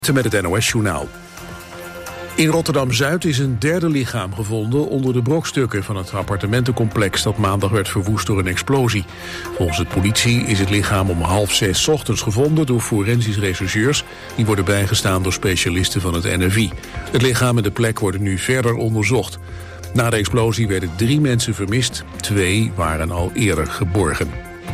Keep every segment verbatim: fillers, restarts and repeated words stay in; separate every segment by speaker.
Speaker 1: Met het N O S-journaal. In Rotterdam-Zuid is een derde lichaam gevonden onder de brokstukken van het appartementencomplex dat maandag werd verwoest door een explosie. Volgens de politie is het lichaam om half zes 's ochtends gevonden door forensisch rechercheurs. Die worden bijgestaan door specialisten van het N F I. Het lichaam en de plek worden nu verder onderzocht. Na de explosie werden drie mensen vermist, twee waren al eerder geborgen.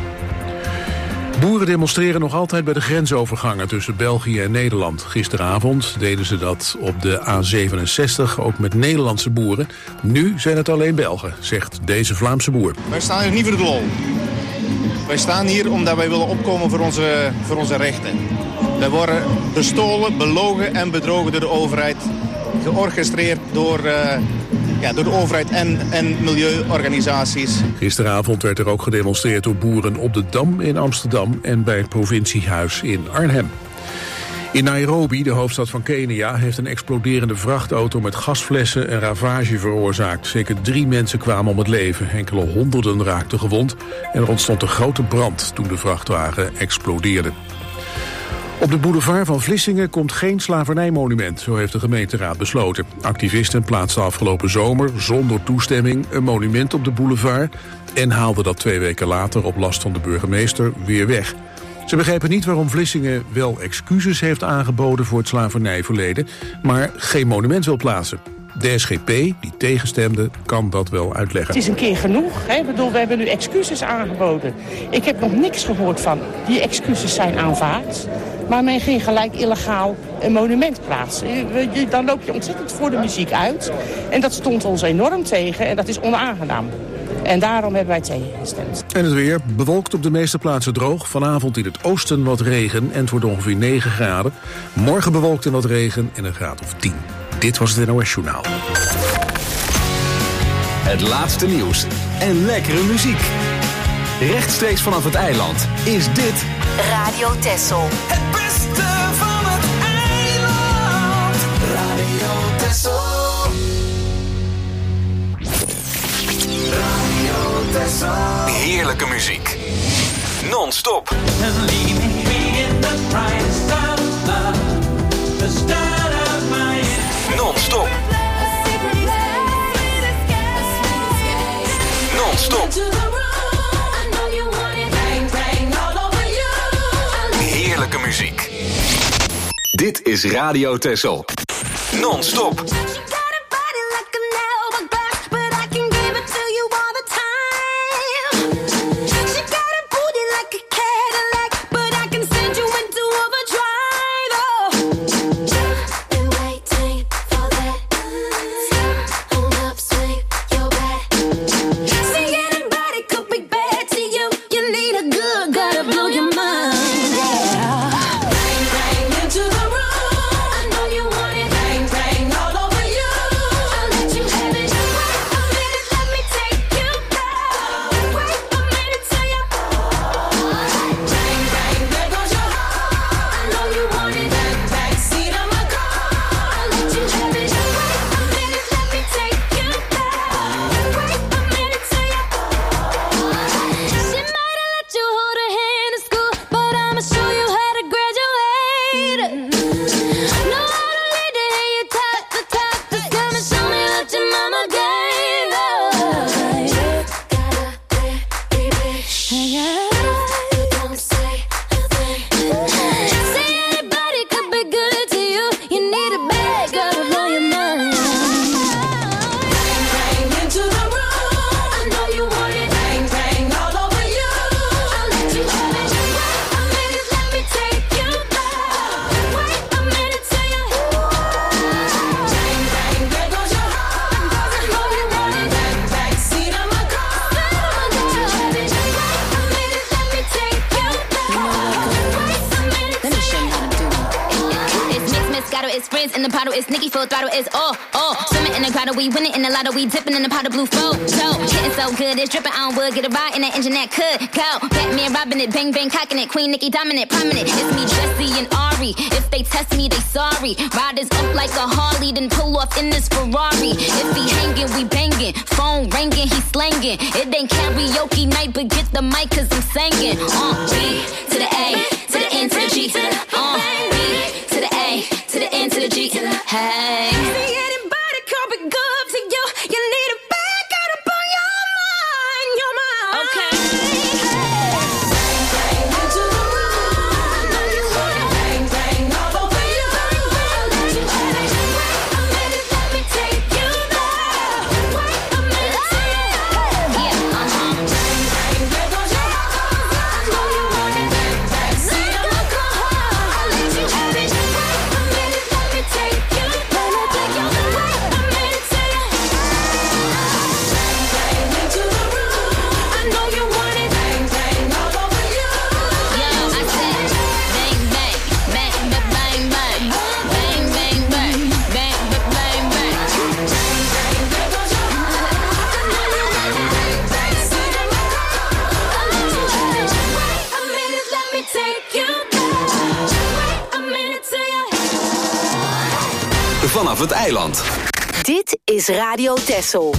Speaker 1: Boeren demonstreren nog altijd bij de grensovergangen tussen België en Nederland. Gisteravond deden ze dat op de A zevenenzestig, ook met Nederlandse boeren. Nu zijn het alleen Belgen, zegt deze Vlaamse boer.
Speaker 2: Wij staan hier niet voor de lol. Wij staan hier omdat wij willen opkomen voor onze, voor onze rechten. Wij worden bestolen, belogen en bedrogen door de overheid. Georchestreerd door... Uh, Ja, door de overheid en, en milieuorganisaties.
Speaker 1: Gisteravond werd er ook gedemonstreerd door boeren op de Dam in Amsterdam en bij het provinciehuis in Arnhem. In Nairobi, de hoofdstad van Kenia, heeft een exploderende vrachtauto met gasflessen een ravage veroorzaakt. Zeker drie mensen kwamen om het leven, enkele honderden raakten gewond en er ontstond een grote brand toen de vrachtwagen explodeerde. Op de boulevard van Vlissingen komt geen slavernijmonument, zo heeft de gemeenteraad besloten. Activisten plaatsten afgelopen zomer zonder toestemming een monument op de boulevard en haalden dat twee weken later op last van de burgemeester weer weg. Ze begrijpen niet waarom Vlissingen wel excuses heeft aangeboden voor het slavernijverleden, maar geen monument wil plaatsen. De S G P, die tegenstemde, kan dat wel uitleggen.
Speaker 3: Het is een keer genoeg. Hè? Ik bedoel, we hebben nu excuses aangeboden. Ik heb nog niks gehoord van die excuses zijn aanvaard. Maar men ging gelijk illegaal een monument plaatsen. Dan loop je ontzettend voor de muziek uit. En dat stond ons enorm tegen en dat is onaangenaam. En daarom hebben wij tegengestemd.
Speaker 1: En het weer, bewolkt op de meeste plaatsen droog. Vanavond in het oosten wat regen en het wordt ongeveer negen graden. Morgen bewolkt en wat regen en een graad of tien. Dit was het N O S-journaal.
Speaker 4: Het laatste nieuws en lekkere muziek. Rechtstreeks vanaf het eiland is dit
Speaker 5: Radio Texel.
Speaker 6: Het beste van het eiland. Radio Texel. Radio Texel.
Speaker 4: heerlijke muziek. Non-stop. Non-stop. Non-stop. Heerlijke muziek. Dit is Radio Texel. Non-stop.
Speaker 7: We dipping in the pot of blue flow, so getting so good, it's dripping on wood. Get a ride in that engine that could go. Batman robbing it, bang bang cocking it. Queen Nicki dominant, prominent. It's me, Jesse and Ari. If they test me, they sorry. Riders up like a Harley, then pull off in this Ferrari. If he hanging, we banging. Phone ringing, he slanging. It ain't karaoke night, but get the mic 'cause I'm singing. Uh, B to the A, to the N, to the G, to the uh, B to the A. to the G. Hey. See anybody come be good to you? You need a back out upon your mind, your mind. Okay.
Speaker 4: Vanaf het eiland.
Speaker 5: Dit is Radio Texel.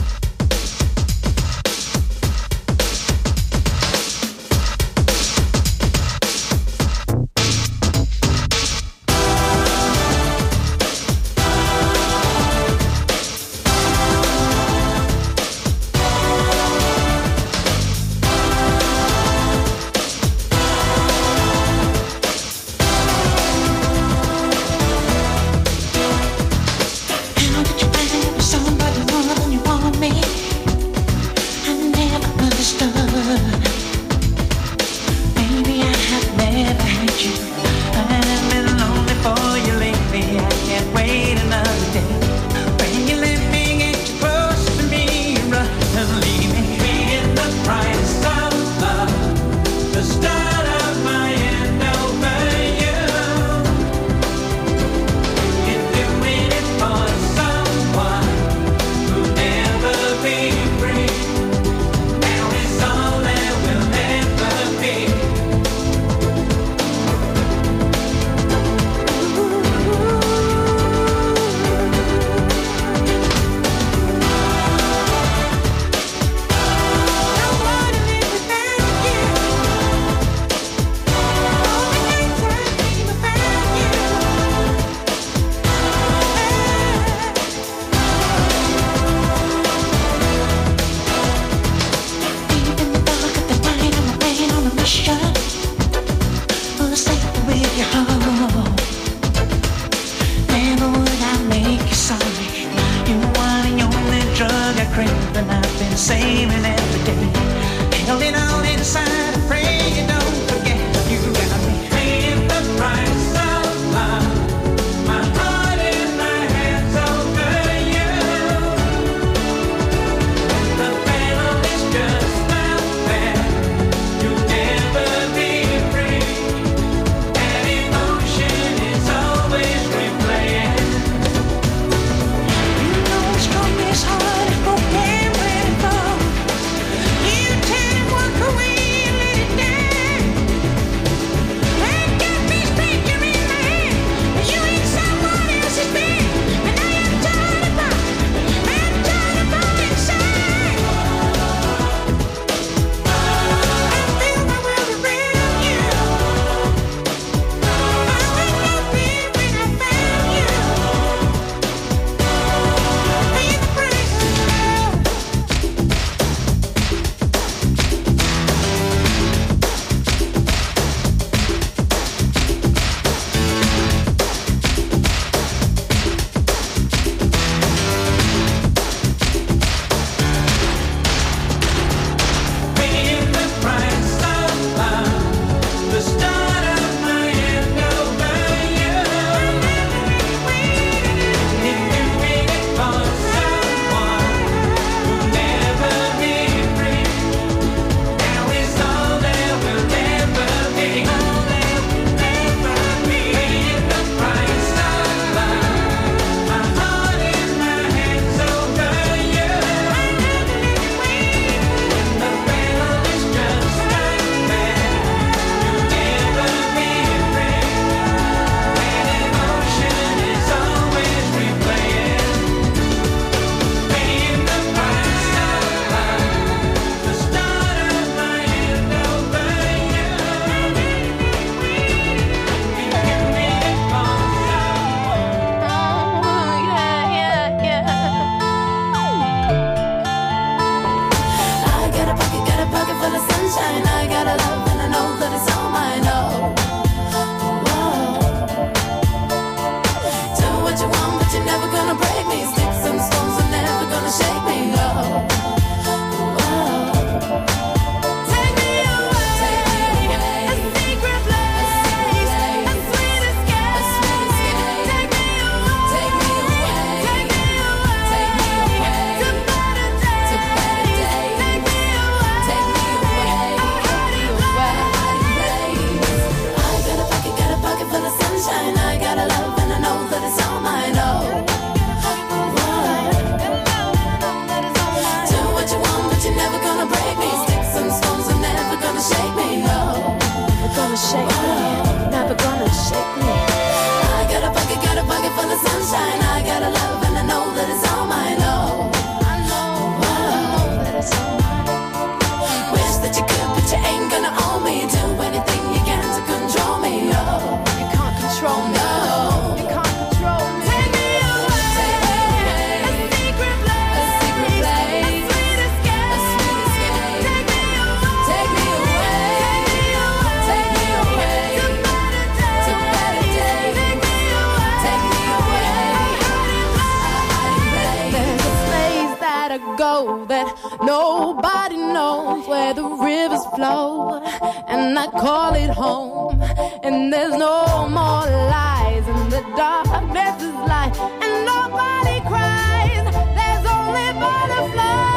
Speaker 8: Nobody knows where the rivers flow, and I call it home. And there's no more lies, and the darkness is light, and nobody cries. There's only butterflies.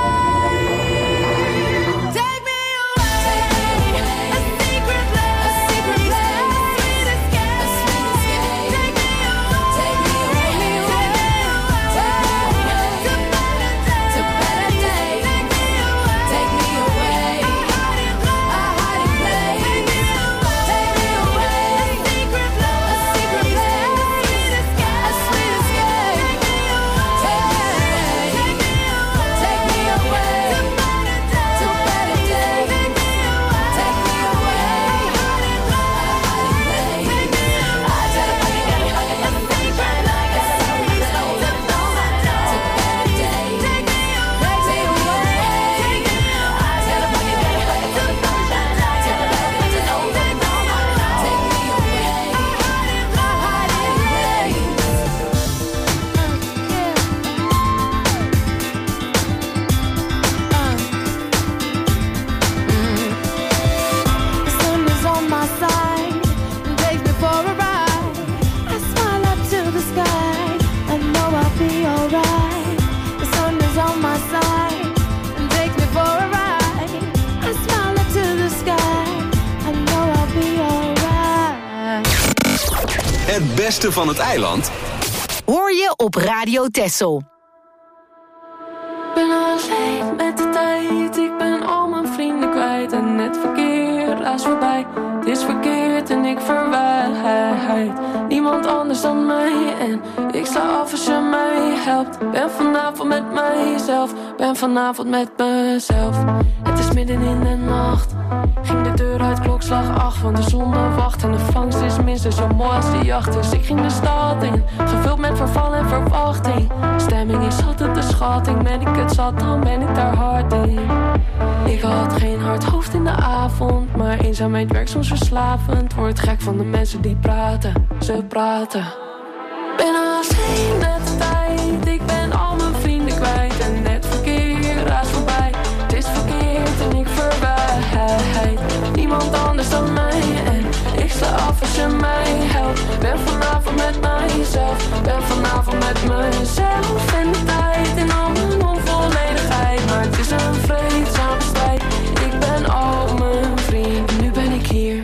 Speaker 4: Het beste van het eiland
Speaker 5: hoor je op Radio Texel.
Speaker 8: Ik ben alleen met de tijd, ik ben al mijn vrienden kwijt. En het verkeer raast voorbij, het is verkeerd en ik verwijt niemand anders dan mij. En ik sta af als je mij helpt. Ben vanavond met mijzelf, ben vanavond met mezelf. Het is midden in de nacht, ging de deur uit, klokslag acht. Want de zon wacht en de vangst is minstens zo mooi als de jacht. Dus ik ging de stad in, gevuld met verval en verwachting. Stemming is altijd de schatting, ben ik het zat, dan ben ik daar hard in. Ik had geen hard hoofd in de avond, maar eenzaamheid werkt soms verslavend. Word gek van de mensen die praten, ze praten. Ben alleen met de tijd, ik ben al mijn vrienden kwijt. En het verkeer raast voorbij, het is verkeerd en ik verwijt niemand anders dan mij. En ik sta af als je mij helpt. Ben vanavond met mijzelf, ben vanavond met mezelf. En de tijd in al mijn onvolledigheid, maar het is een vreedzame strijd. Ik ben al mijn vrienden, nu ben ik hier.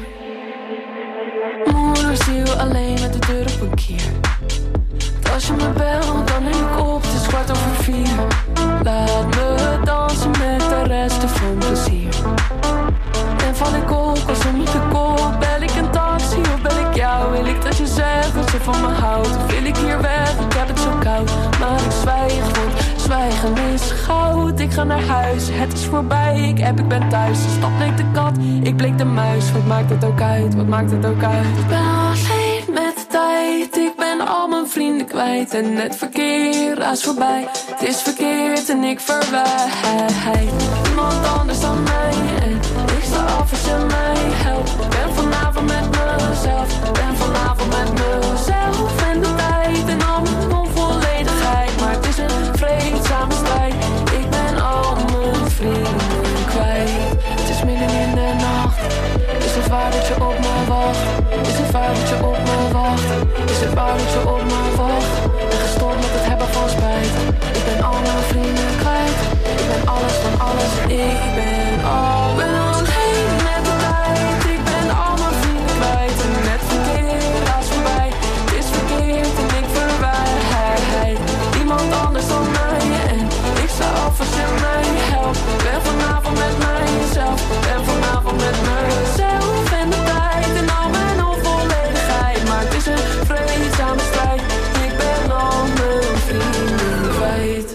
Speaker 8: Moederziel alleen met de deur op een kier. Als je me belt, dan neem ik op, het is kwart over vier. Laat me dansen met de resten van plezier. En val ik op, als om te kop, bel ik een taxi of bel ik jou? Wil ik dat je zegt dat je van me houdt? Of wil ik hier weg, ik heb het zo koud. Maar ik zwijg, want zwijgen is goud. Ik ga naar huis, het is voorbij, ik heb, ik ben thuis. De stad bleek de kat, ik bleek de muis. Wat maakt het ook uit, wat maakt het ook uit? Ik ben alleen met de tijd, ik ben al mijn vrienden kwijt. En het verkeer raast voorbij, het is verkeerd en ik verwijt niemand anders dan mij. En ik sta af als je mij helpt. Ben vanavond met mezelf, ben vanavond met mezelf. En de tijd en al mijn onvolledigheid, maar het is een vreedzame strijd. Ik ben al mijn vrienden kwijt. Het is midden in de nacht, is het waar dat je op me wacht? Is het waar dat je op me wacht? Is het waar dat je op me wacht? Ben gestopt met het hebben van spijt. Ik ben al mijn vrienden kwijt. Ik ben alles van alles, ik ben al, ben alleen met de tijd. Ik ben al mijn vrienden kwijt. En het verkeer raast voorbij, het is verkeerd en ik verwijt niemand anders dan mij. En ik sta af als je mij helpt. Ben vanavond met mijzelf, ben vanavond met mezelf. En de tijd en al mijn onvolledigheid, maar het is een vreedzame strijd. Ik ben al mijn vrienden kwijt.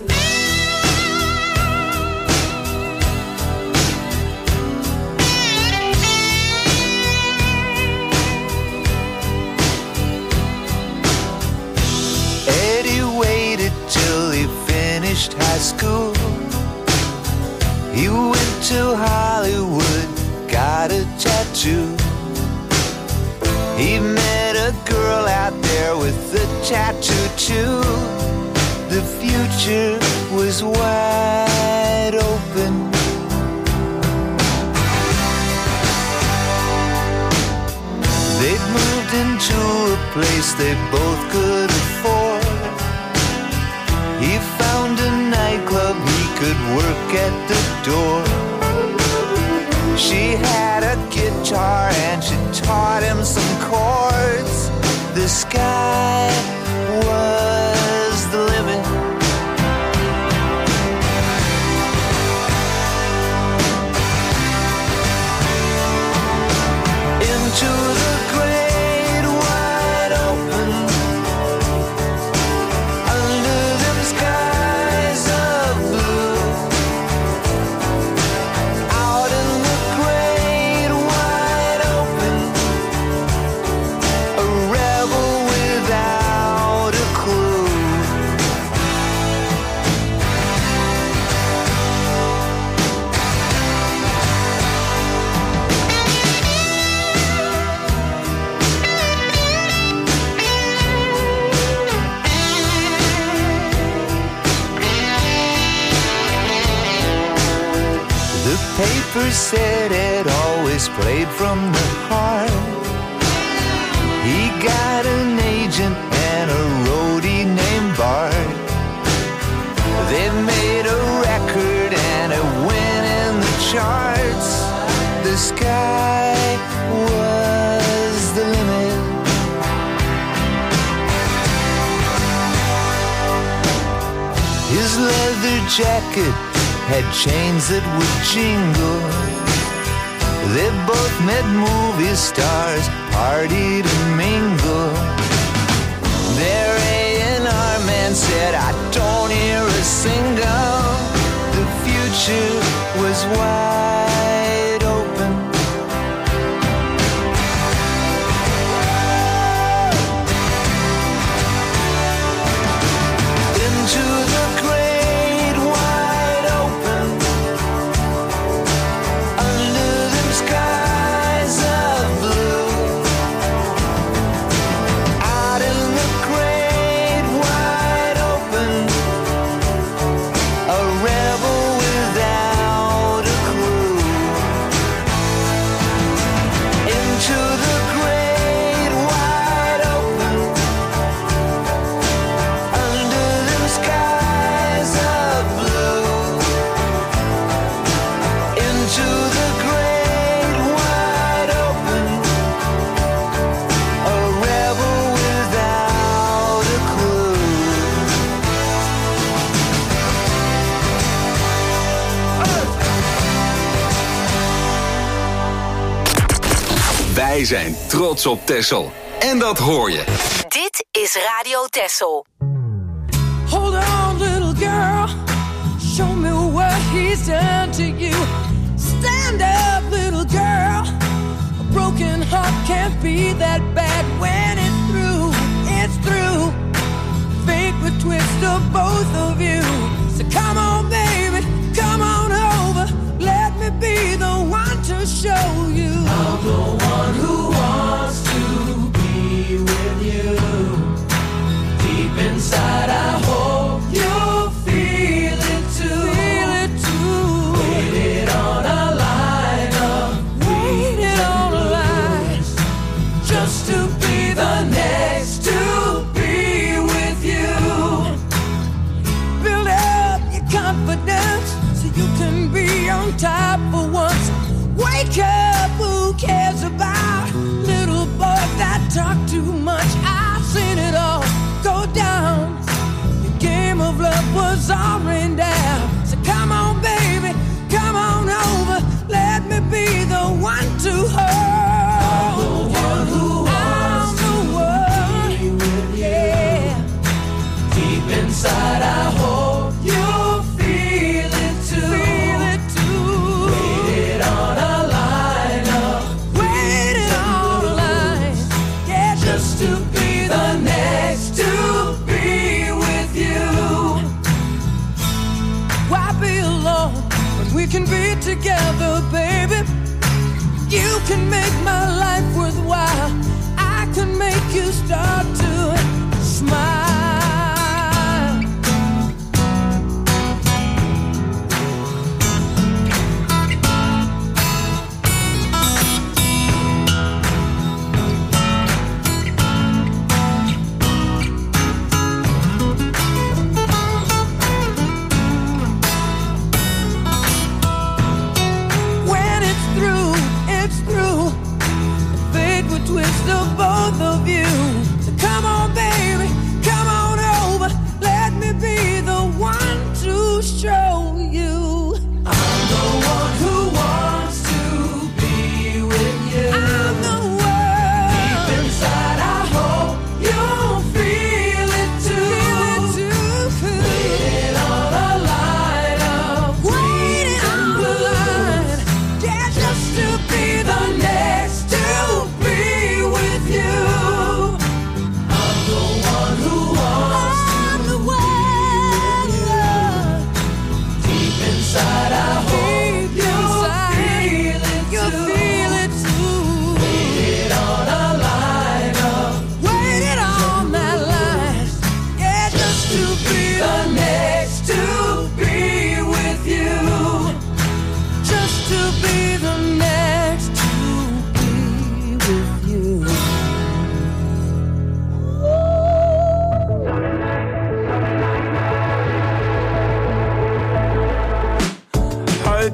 Speaker 6: Eddie waited till he finished high school. He went to Hollywood, got a tattoo. He met a girl out there with a tattoo too. The future was wide moved into a place they both could afford. He found a nightclub he could work at the door. She had a guitar and she taught him some chords. The sky was the limit. Into the great wide open, under them skies of blue, out in the great wide open, a rebel without a clue. The paper said it always played from the heart. He got an agent and a roadie named Bart. They made a record and it went in the charts. The sky was the limit. His leather jacket had chains that would jingle. They both met movie stars, partied and mingled. Their A and R man said, I don't hear a single. The future was wide open. Into the great wide open, under them skies of blue, out in the great wide open, a rebel without a clue. Into the great wide open, under them skies of blue, into the great wide open, a rebel without a clue.
Speaker 4: Wij zijn trots op Texel. En dat hoor je.
Speaker 5: Dit is Radio Texel.
Speaker 8: Hold on, little girl. Show me what he's done to you. Stand up, little girl. A broken heart can't be that bad when it's through. It's through. Fate would twist of both of you. So come on, baby, come on over. Let me be the one to show you. I'm the one who wants to be with you. Deep inside, I hope you'll feel it too. Feel it too. Waited on a line of waited on a line just to be the next to be with you. Build up your confidence so you can be on top for once. Wake up, who cares about little boys that talk too much? I've seen it all go down. The game of love was all rained down. So come on, baby, come on over. Let me be the one to hold. I'm the one who wants to be with you. Yeah. Deep inside, I hope you'll feel it too. Feel it too. Waited on a line up. Waited on a line. Yeah, just to be the next to be with you. Why be alone when we can be together, baby? You can make my life worthwhile. I can make you start to smile.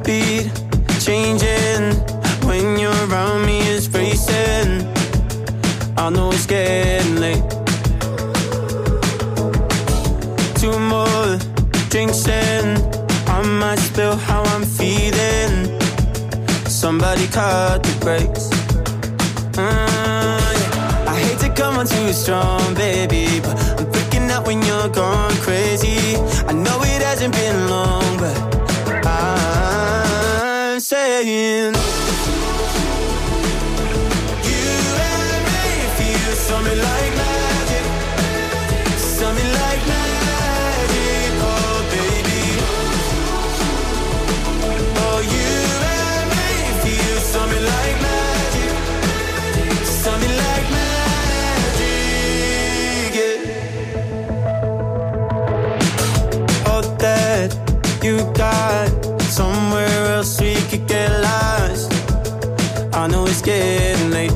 Speaker 9: heartbeat changing when you're around me is racing. I know it's getting late. Two more drinks in, I might spill how I'm feeling. Somebody cut the brakes. Uh, yeah. I hate to come on too strong, baby, but I'm freaking out when you're gone crazy. I know it hasn't been long, but I'm saying you and me feel something like magic, something like magic, oh baby. Oh, you and me feel something like magic, something like magic, yeah. All that you got, somewhere else we could get lost. I know it's getting late.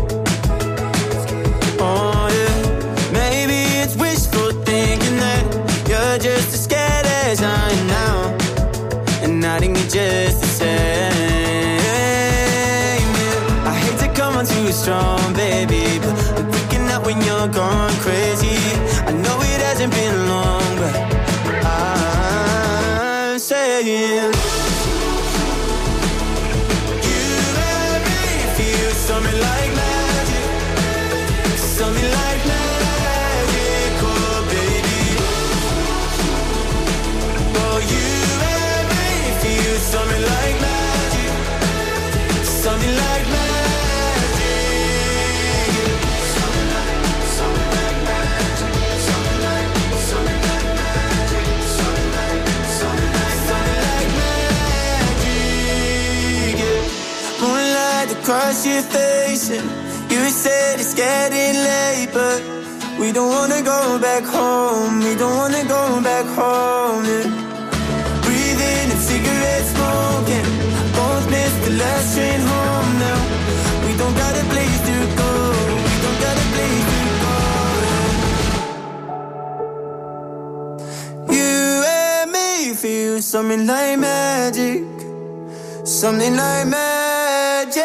Speaker 9: Oh yeah, maybe it's wishful thinking that you're just as scared as I am now, and I think you're just the same. Yeah. I hate to come on too strong, baby, but I'm freaking out when you're gone crazy. I know it hasn't been long, but I'm saying something like magic, something like magic, oh baby. Oh, you and me feel something like magic, something like magic. Something like, something like magic, something like, something like magic, something like, something like, something like magic, yeah. Moonlight across your face, and you said it's getting late, but we don't wanna go back home, we don't wanna go back home, yeah. Breathing and cigarette smoking, both missed the last train home now. We don't got a place to go, we don't got a place to go, yeah. You and me feel something like magic, something like magic.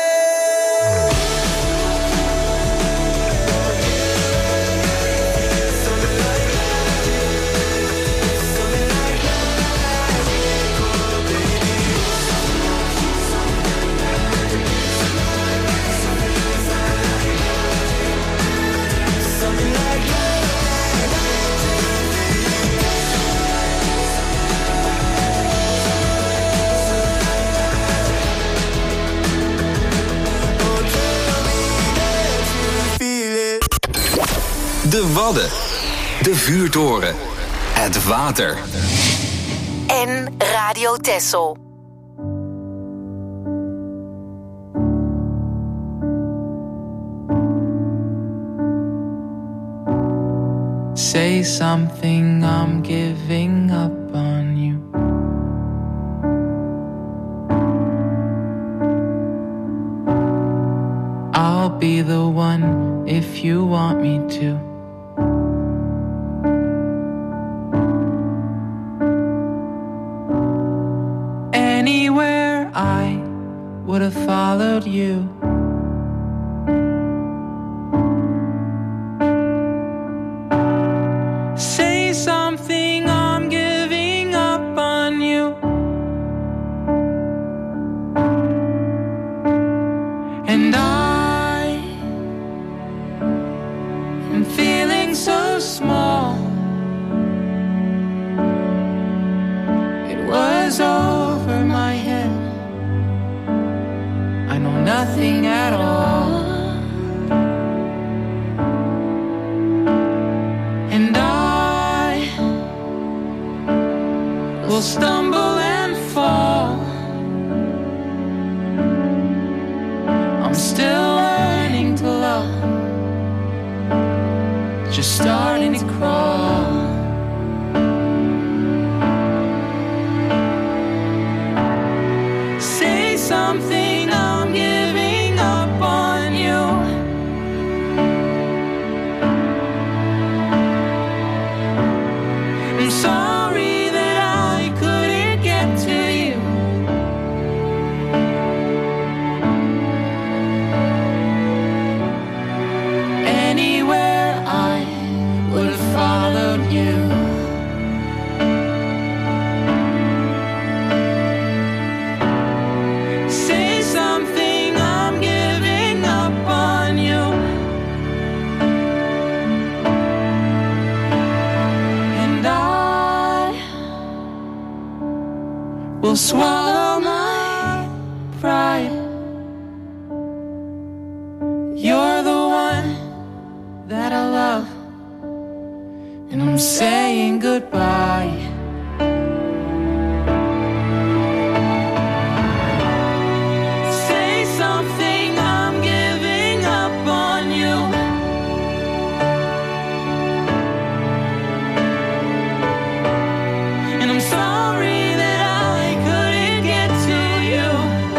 Speaker 4: De Wadden, de vuurtoren, het water.
Speaker 5: En Radio Texel.
Speaker 8: Say something, I'm giving up on you. I'll be the one if you want me to. Anywhere I would have followed you. Say something, I'm giving up on you. And I am feeling so small. It was over my head. I know nothing at all. And I will stumble and fall. I'm still learning to love, just starting to crawl. Say something, I'm giving up on you. I'm sorry that I couldn't on you. Say something, I'm giving up on you. And I will swallow my pride. You're the one that I love, and I'm saying goodbye. Say something, I'm giving up on you. And I'm sorry that I couldn't get to you.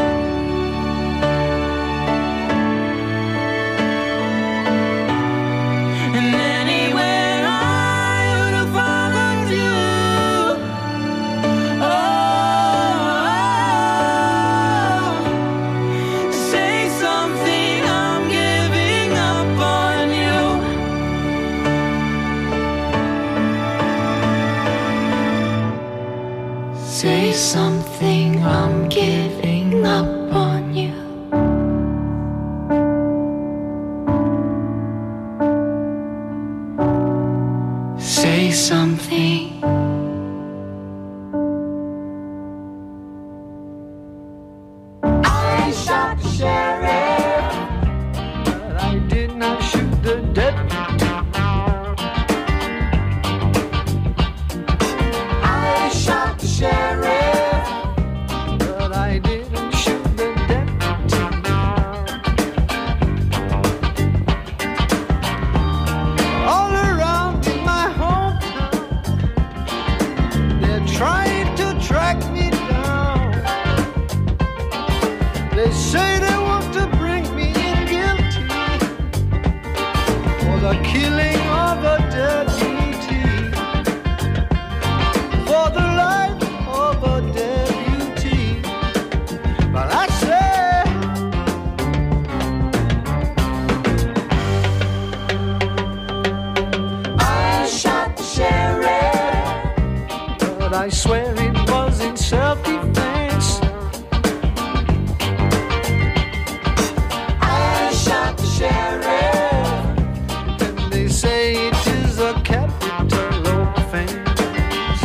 Speaker 8: And anywhere I would have followed you. Oh, say something, I'm giving up on you. Say something, I'm giving up on you. Say something. I shot the sheriff, but I did not shoot the deputy. I shot the sheriff, but I didn't shoot the deputy. All around in my hometown, they're trying to track me down. They say they want to bring me in guilty for the killing of a deputy, for the life of a deputy. But I say, I shot the sheriff, but I swear it was in self-defense. I shot the sheriff, and they say it is a capital offense.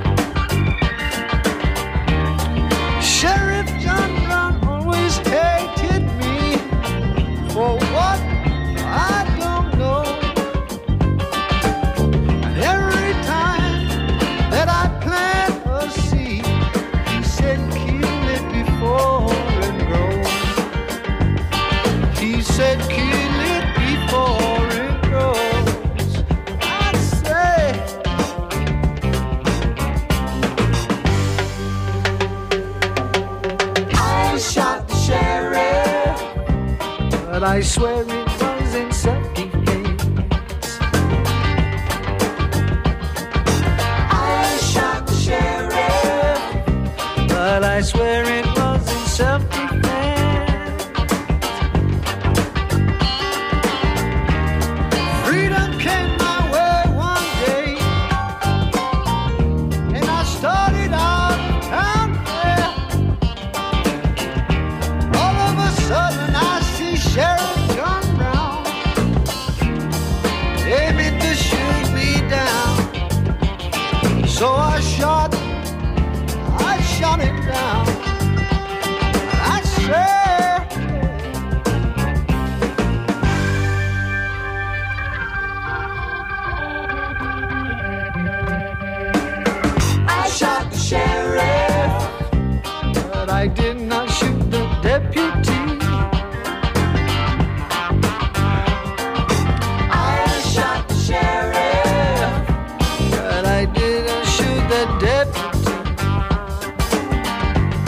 Speaker 8: Sheriff John Brown always hated me for what I don't know. And every time that I plant a seed, he said kill it before it grows. He said kill it before it grows. I say, I shot the sheriff, but I swear it was in self-defense. I shot the sheriff, but I swear it was in self-defense. Freedom came my way one day, and I started out down there. All of a sudden I see Sheriff John Brown aiming to shoot me down. So I shot, I shot him down. I said, I shot the sheriff, but I did not shoot the deputy. I shot the sheriff, but I didn't shoot the deputy.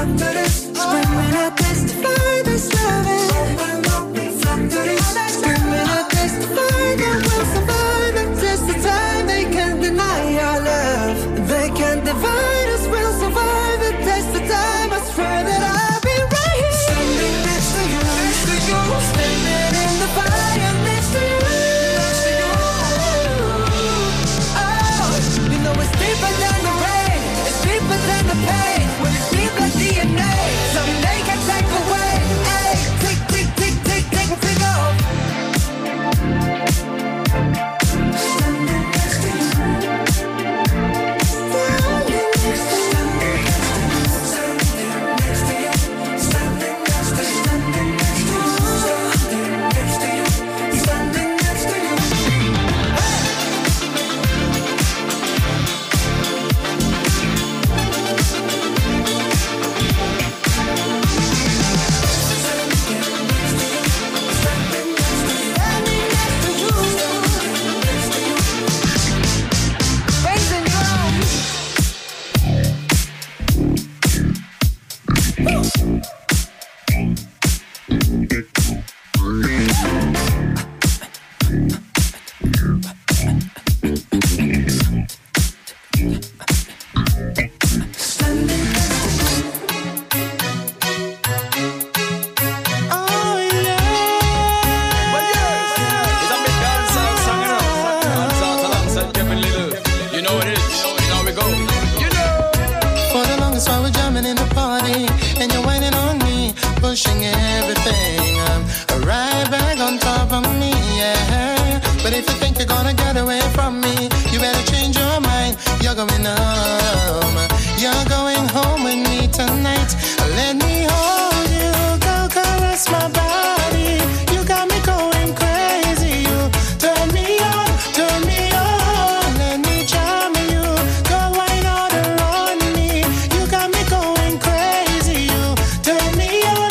Speaker 9: Screaming out this to find this loving. Screaming out this to find that we'll survive. It's just the time they can't deny our love. They can't divide us, we'll survive it. That's the time I swear that I'll be right here. Standing next to you, next to you. Standing in the fire next to you. Oh, you know it's deeper than the rain. It's deeper than the pain. When it's deep like D N A, someday can take away. Hey, tick, tick, tick, tick, tick, tick off. Standing next to you. Standing next to you. Standing next to you. Standing next to you. Standing next to you. Standing next to you. Standing next to you.
Speaker 10: Pushing everything um, right back on top of me, yeah. But if you think you're gonna get away from me, you better change your mind. You're going home. You're going home with me tonight. Let me hold you, go caress my body. You got me going crazy. You turn me on, turn me on. Let me charm you, go wine all around me. You got me going crazy. You turn me on.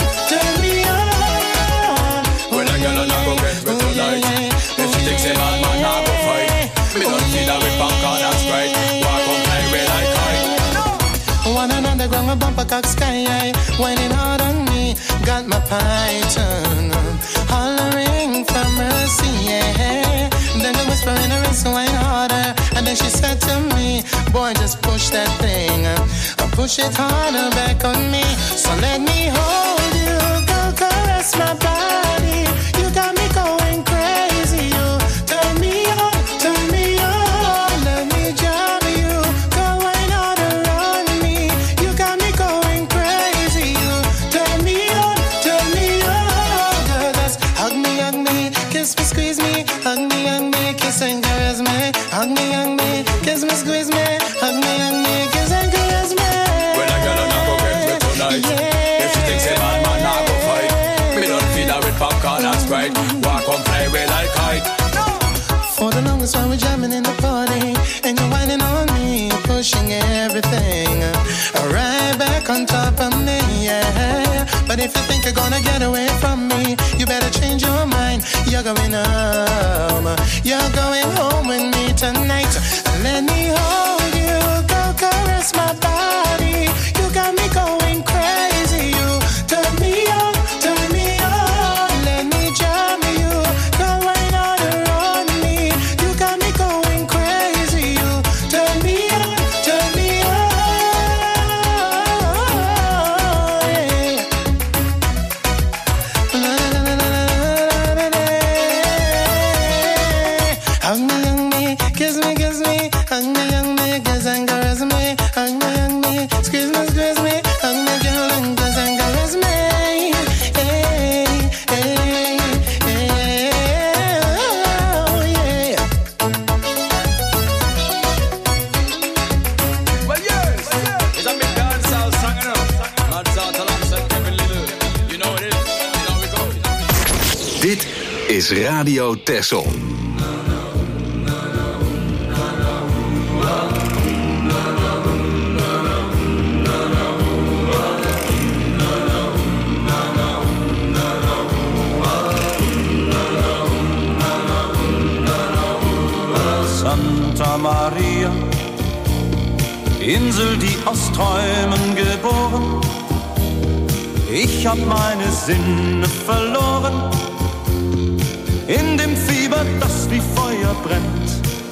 Speaker 10: A bumper cock sky, whining hard on me, got my python hollering for mercy, yeah. Then the whisper in her ear, whine harder, and then she said to me, boy, just push that thing, push it harder back on me. So let me hold you, go caress my body. You got me going crazy. You turn me on, turn me on. Let me jam you, go wine all around me. You got me going crazy. You turn me on, turn me on. Girl, just hug me, hug me, kiss me, squeeze me, hug me, hug me, kiss and caress me, hug me, hug me, kiss me, squeeze me, hug me, hug me, kiss and caress me. When I get on, I go get me tonight. Yeah. If she thinks a man, man, I go fight. Me don't feed her with popcorn and Sprite. Walk on, play with like kite. No. For the longest while we're jamming in the party, and you're whining on me, pushing everything right back on top of me, yeah. But if you think you're gonna get away from me, you better change your mind. You're going home. You're going home with me tonight. Let me hold you, go caress my body. You got me going crazy. You turn me on, turn me on. Let me jam you, go right all around me. You got me going crazy. You turn me on, turn me on. Yeah. La, la, la, la, la, la, la. Hug me, hug me, kiss me, kiss me. Hug me, hug me, kiss and caress me. Hug me, hug me, squeeze me, squeeze me. Hug me, girl, and kiss and caress me. Hey, hey, hey, oh, yeah.
Speaker 11: Well, yes, it's a big dancehall song, you know. Mads out alongside Kevin Little. You know what it is. You know we go.
Speaker 4: Dit is Radio Texel.
Speaker 12: Santa Maria, Insel, die aus Träumen geboren, Ich hab meine Sinne verloren in dem Fieber, das wie Feuer brennt.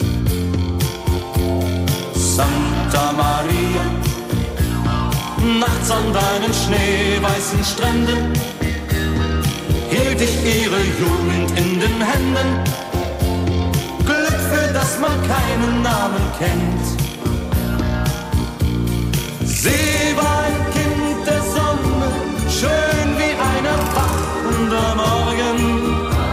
Speaker 12: Santa Maria, nachts an deinen schneeweißen Stränden hielt ich ihre Jugend in den Händen. Glück, für das man keinen Namen kennt. Sie war ein Kind der Sonne, schön wie ein erwachender Morgen.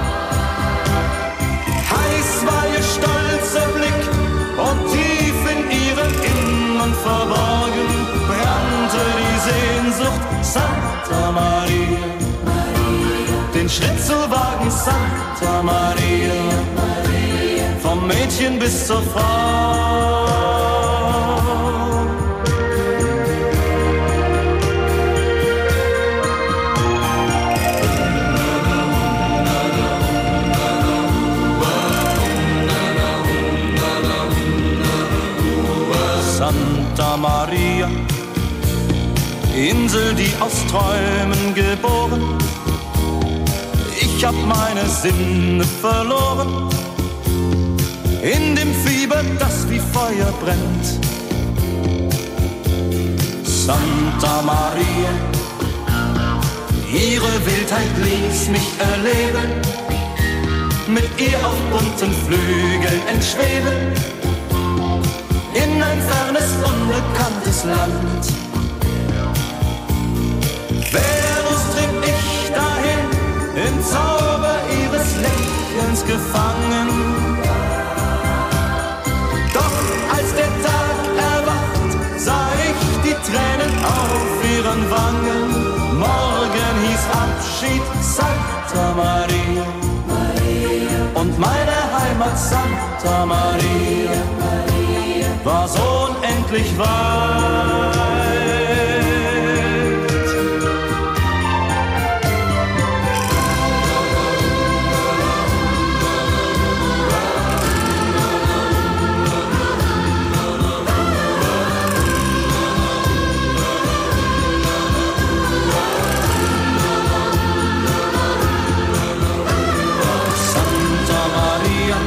Speaker 12: Heiß war ihr stolzer Blick und tief in ihrem Innern verborgen brannte die Sehnsucht. Santa Maria, den Schritt zu wagen, Santa Maria, vom Mädchen bis zur Frau. Santa Maria, Insel, die aus Träumen geboren. Ich hab meine Sinne verloren in dem Fieber, das wie Feuer brennt. Santa Maria, ihre Wildheit ließ mich erleben, mit ihr auf bunten Flügeln entschweben, in ein fernes, unbekanntes Land. Venus trieb ich dahin, im Zauber ihres Lächelns gefangen. Doch als der Tag erwacht, sah ich die Tränen auf ihren Wangen. Morgen hieß Abschied, Santa Maria, und meine Heimat Santa Maria war so unendlich weit. Santa Maria,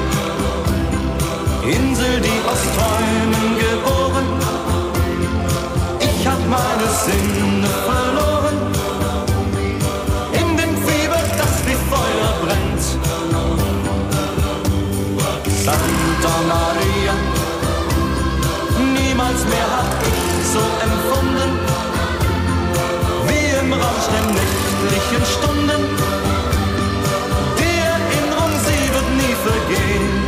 Speaker 12: Insel, die aus Träumen geboren. Ich hab meine Sinne verloren in dem Fieber, das wie Feuer brennt. Santa Maria, niemals mehr hab ich so empfunden wie im Rausch der nächtlichen Stunden. Die Erinnerung, sie wird nie vergehen.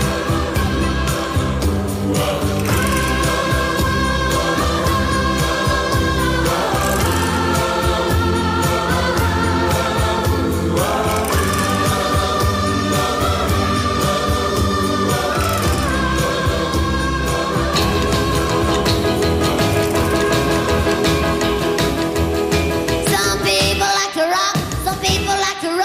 Speaker 13: Some people like to rock, some people like to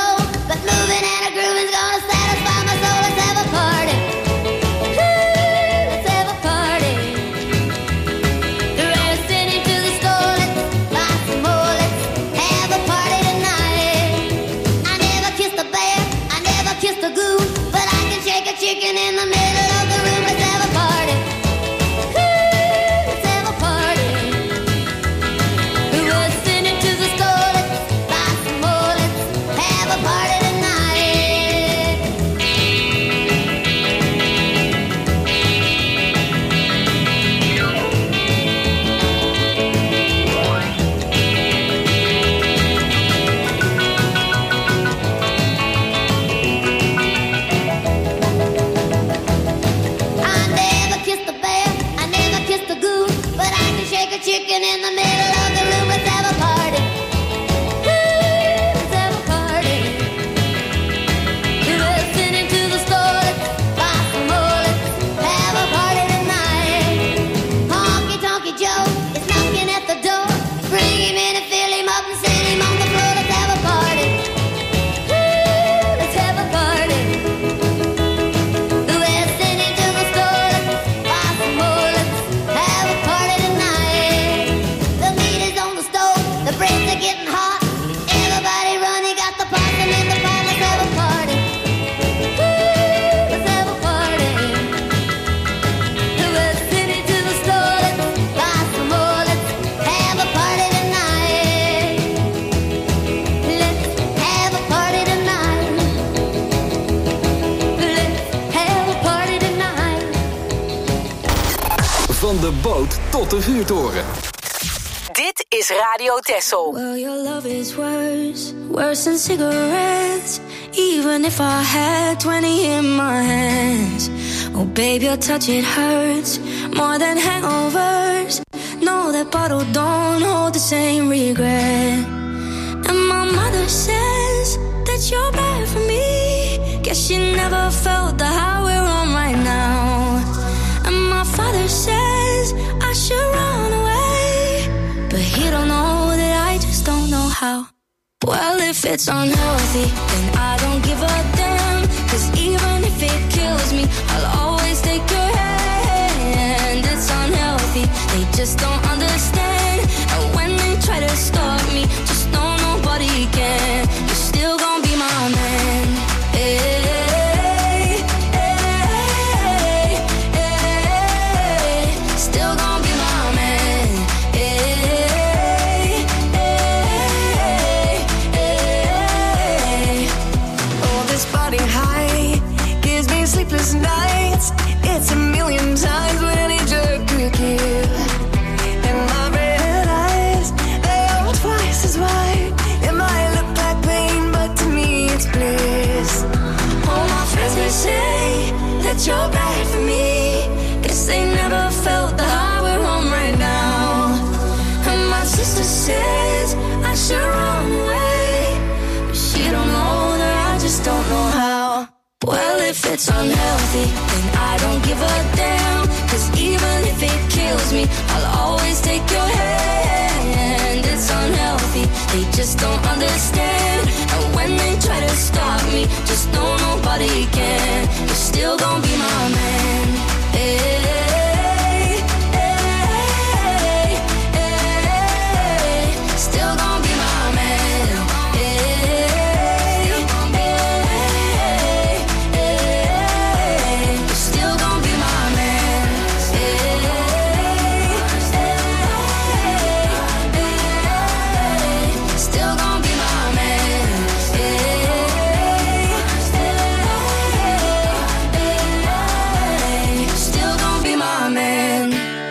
Speaker 4: Van de boot tot de vuurtoren.
Speaker 5: Dit is Radio Texel.
Speaker 8: Well, your love is worse, worse than cigarettes. Even if I had twenty in my hands. Oh, babe, your touch, it hurts more than hangovers. No, that bottle don't hold the same regret. And my mother says that you're bad for me. Guess she never felt the high we're on right now. And my father says I should run away, but he don't know that I just don't know how. Well, if it's unhealthy, then I don't give a damn. Cause even if it kills me, I'll always take your hand. It's unhealthy, they just don't understand. And when they try to stop me, just know nobody can. You're still gonna be my man. Hey, hey, hey, hey. Still gonna be my man. Hey, hey, hey. Oh, this body high gives me sleepless nights. It's a million times what any jerk could give. And my red eyes, they are twice as wide. It might look like pain, but to me it's bliss. All my friends may say that you're bad for me. Guess they never felt the high we're on right now. And my sister says I should run away, but she don't know that I just don't know how. Well, if it's unhealthy, then I don't give a damn. Cause even if it kills me, I'll always take your hand. It's unhealthy, they just don't understand. And when they try to stop me, just know nobody can. You're still gonna be my man. Hey, hey, hey. Still gonna be my man. Hey, hey, hey. You're still gonna be my man. Hey, hey, hey. Still gonna be my man. Hey, hey, still gonna be my man.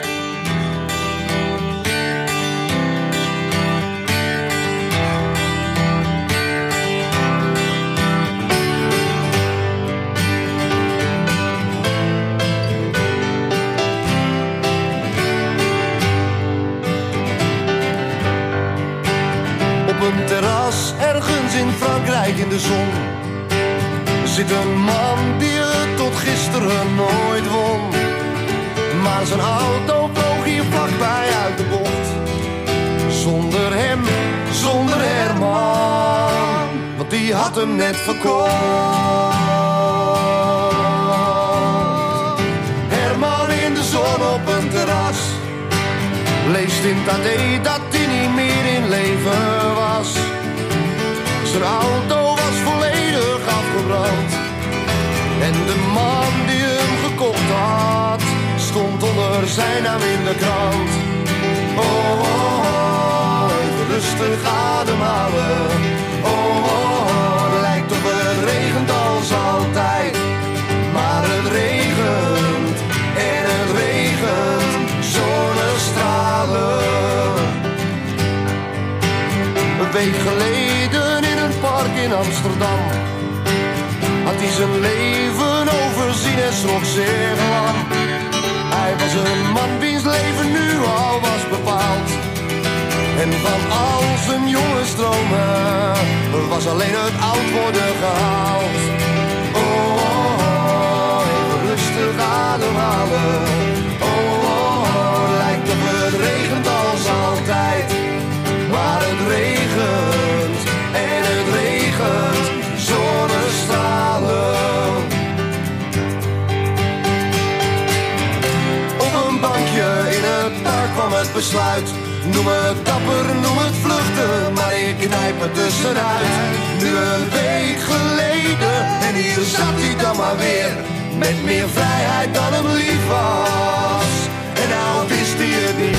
Speaker 12: Op een terras ergens in Frankrijk in de zon zit een man die het tot gisteren nooit won. Maar zijn auto vloog hier vlakbij uit de bocht. Zonder hem, zonder Herman, want die had hem net verkocht. Herman in de zon op een terras leest in het A D dat hij niet meer in leven was. Zijn auto was volledig afgebrand. En de man die hem gekocht had, stond onder zijn naam in de krant. Oh, oh, oh, even rustig ademhalen. Oh, oh, oh, lijkt op het regent als altijd. Maar het regent en het regent, zonnestralen. Een week geleden in een park in Amsterdam had hij zijn leven overzien en schrok zeer lang. Hij was een man wiens leven nu al was bepaald. En van al zijn jonge stromen was alleen het oud worden gehaald. Oh, oh, oh, even rustig ademhalen. Oh, oh, oh, lijkt op het regent als altijd. Maar het regent en het regent, zonnestralen. Op een bankje in het park kwam het besluit. Noem het dapper, noem het vluchten, maar ik knijp er tussenuit. Nu een week geleden en hier zat hij dan maar weer. Met meer vrijheid dan hem lief was. En nou wist hij het niet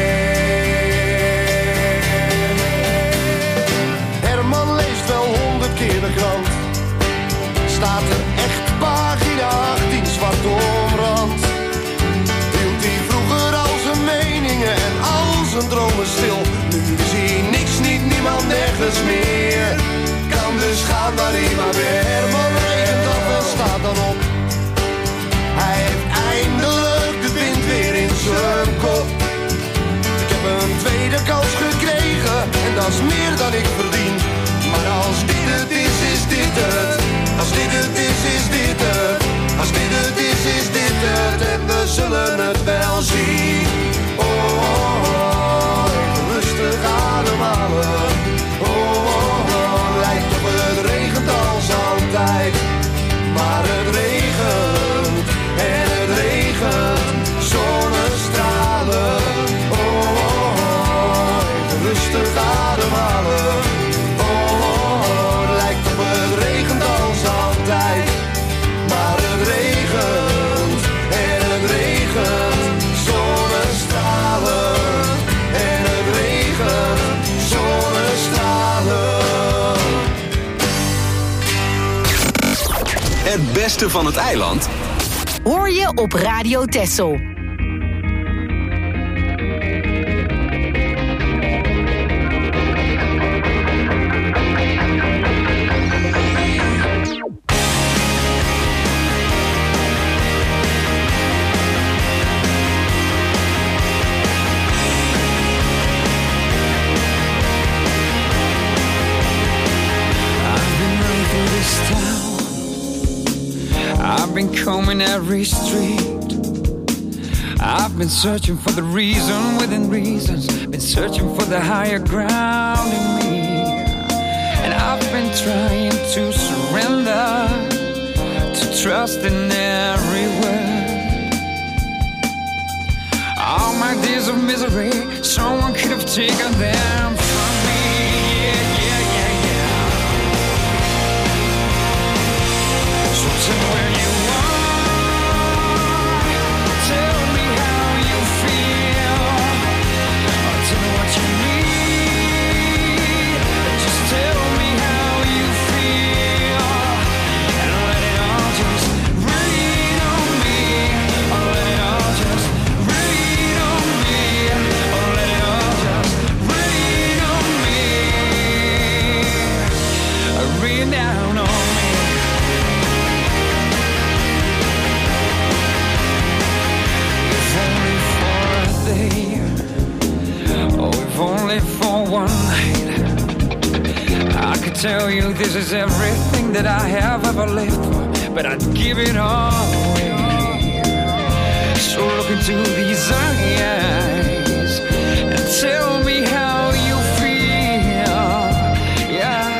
Speaker 12: meer. Herman leest wel honderd keer de krant. Staat er echt pagina achttien zwart omrand. Hield hij vroeger
Speaker 13: nergens meer. Kan dus gaan waar hij maar weer. Maar regent of wel staat dan op. Hij heeft eindelijk de wind weer in zijn kop. Ik heb een tweede kans gekregen en dat is meer dan ik verdien. Maar als dit het is, is dit het. Als dit het is, is dit het. Als dit het is, is dit het. En we zullen het wel zien. Oh, oh, oh, even rustig ademhalen. Oh, oh, oh, lijkt op het regent als altijd. Maar het regent en het regent. Zonnestralen. Oh, oh, oh, even rustig ademhalen. Oh, oh, oh, lijkt op het regent als altijd. Maar het regent en het regent. Zonnestralen en het regent. Zonnestralen.
Speaker 4: Het beste van het eiland
Speaker 5: hoor je op Radio Texel.
Speaker 14: I've been combing every street. I've been searching for the reason within reasons. Been searching for the higher ground in me. And I've been trying to surrender, to trust in every word. All my days of misery, someone could have taken them from me. Yeah, yeah, yeah, yeah. So tell me where you down on me. If only for a day, oh, if only for one night, I could tell you this is everything that I have ever lived for, but I'd give it all away. So look into these eyes and tell me how you feel. Yeah.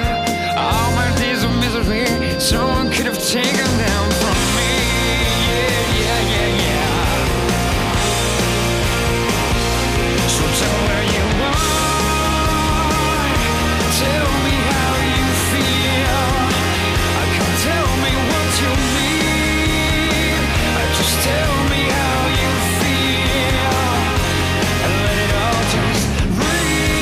Speaker 14: Someone could have taken them from me. Yeah, yeah, yeah, yeah. So tell me where you are. Tell me how you feel. Come tell me what you mean. Just tell me how you feel. And let it all just rain.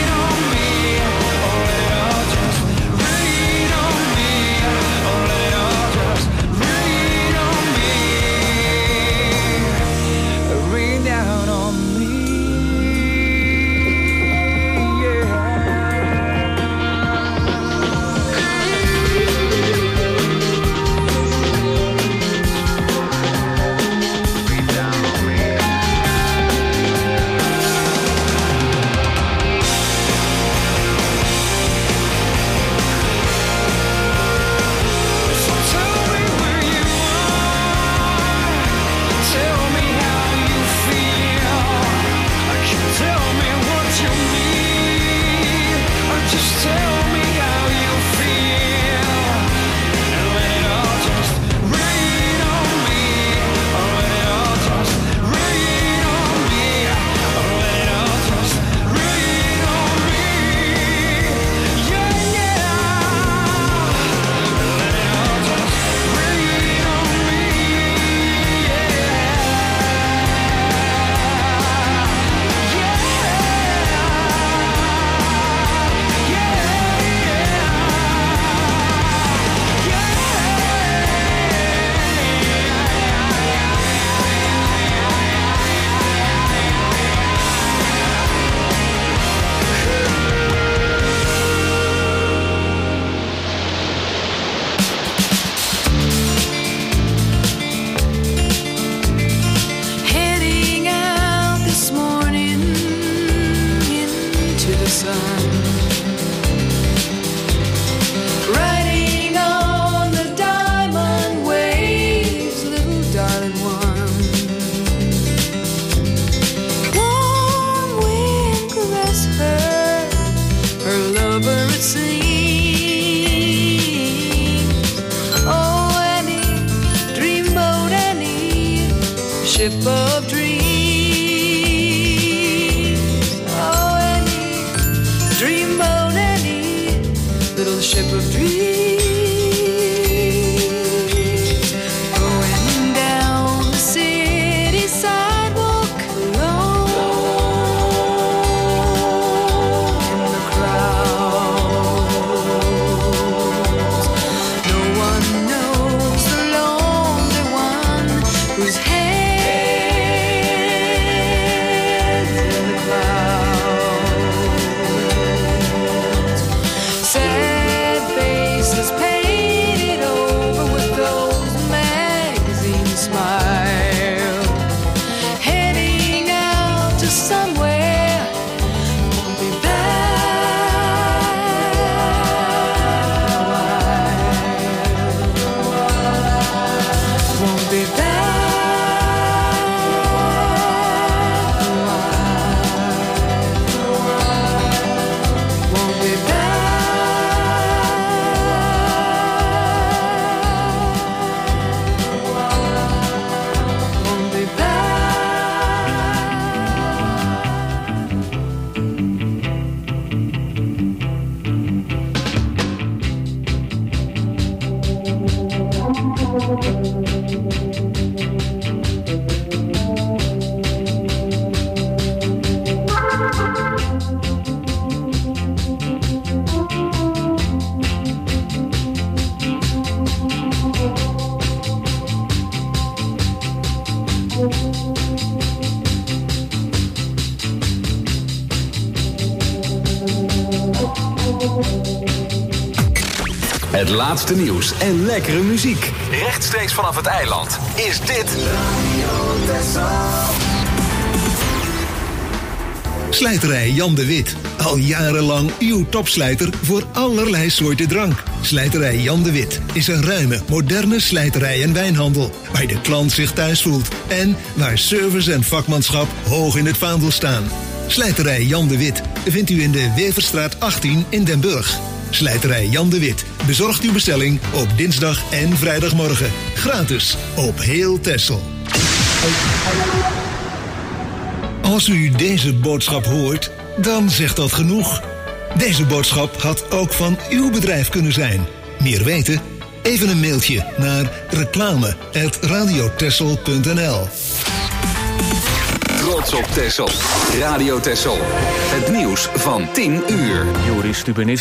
Speaker 8: seems. Oh, any dreamboat, any ship of dreams. Oh, any dreamboat, any little ship of dreams. Going down the city sidewalk alone in the crowds. No one knows the lonely one whose head's in the clouds. Sad faces painted over with those magazine smiles, heading out to somewhere, won't be back a while. Won't be back a while. Won't be back. Won't be back.
Speaker 4: Het laatste nieuws en lekkere muziek. Rechtstreeks vanaf het eiland is dit...
Speaker 15: Slijterij Jan de Wit. Al jarenlang uw topslijter voor allerlei soorten drank. Slijterij Jan de Wit is een ruime, moderne slijterij en wijnhandel. Waar de klant zich thuis voelt. En waar service en vakmanschap hoog in het vaandel staan. Slijterij Jan de Wit vindt u in de Weverstraat achttien in Den Burg. Slijterij Jan de Wit bezorgt uw bestelling op dinsdag en vrijdagmorgen. Gratis op heel Texel. Als u deze boodschap hoort, dan zegt dat genoeg. Deze boodschap had ook van uw bedrijf kunnen zijn. Meer weten? Even een mailtje naar reclame at radiotexel punt n l.
Speaker 4: Trots op Texel. Radio Texel. Het nieuws van tien uur.
Speaker 16: Joris Stubenitski.